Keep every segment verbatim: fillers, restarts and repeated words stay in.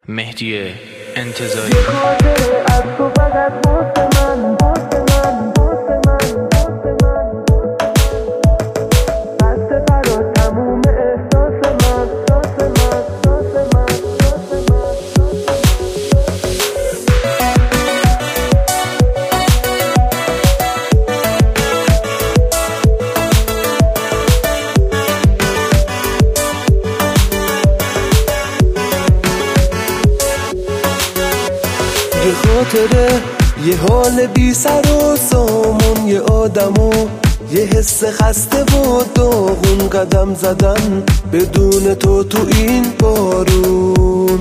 مهدی انتظاری. یه خاطره از تو فقط واسه من، واسه من، واسه من، واسه من بسته برات تموم احساس من، احساس من، احساس من، احساس یه خاطره، یه حال بی سر و سامون، یه آدم و یه حس خسته و داغون، قدم زدن بدون تو تو این بارون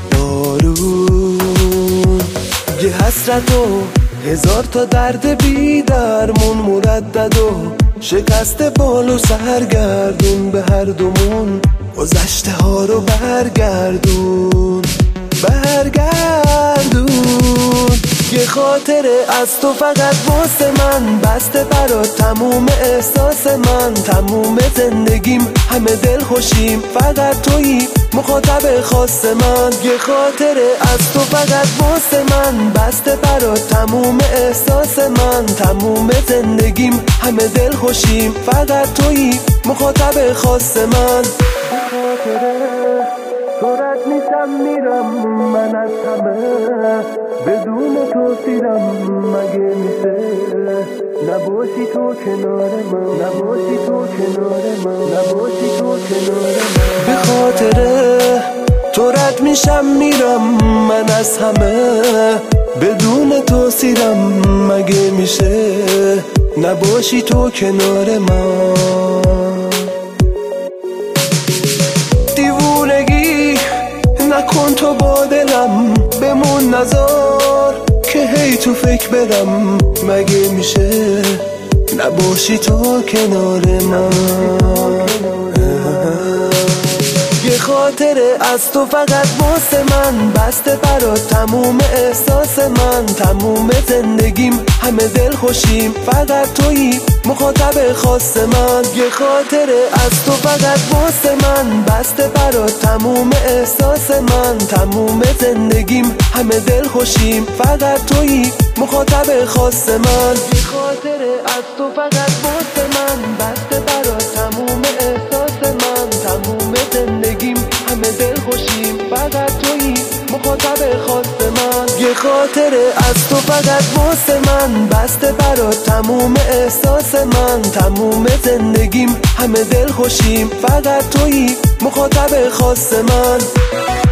بارون، یه حسرت و هزار تا درد بی درمون، مردد و شکست بال و سرگردون، به هر دومون گذشته ها رو برگردون برگردون. یه خاطره از تو فقط واسه من، بسته برات تموم احساس من، تموم زندگیم همه دل خوشیم، فقط تویی مخاطب خاص من. یه خاطره از تو فقط واسه من، بسته برات تموم احساس من، تموم زندگیم همه دل خوشیم، فقط تویی مخاطب خاص من. یه خاطره دورت نیستم میرم من از همه، بدون تو سیرم مگه میشه نباشی تو کنار من، نباشی تو کنار من، نباشی تو کنار من. به خاطر تو رد میشم میرم من از همه، بدون تو سیرم مگه میشه نباشی تو کنار من. دیوونگی نکن تو با دلم، بمون نزار که هی تو فکر برم، مگه میشه نباشی تو کنار من. یه خاطره از تو فقط واسه من، بسته برات تموم احساس من، تموم زندگیم همه دل خوشیم، فقط تویی مخاطب خاص من. یه خاطره از تو فقط واسه من، بسته برات تموم احساس من، تموم زندگیم همه دل خوشیم، فقط تویی مخاطب خاص من. یه خاطره از تو فقط واسه من، بسته برات تموم احساس من، تموم زندگیم همه دل خوشیم، فقط تویی مخاطب خاص من. یه خاطره از تو فقط واسه من، بسته برات تموم احساس من، تموم زندگیم همه دل خوشیم، فقط تویی مخاطب خاص من.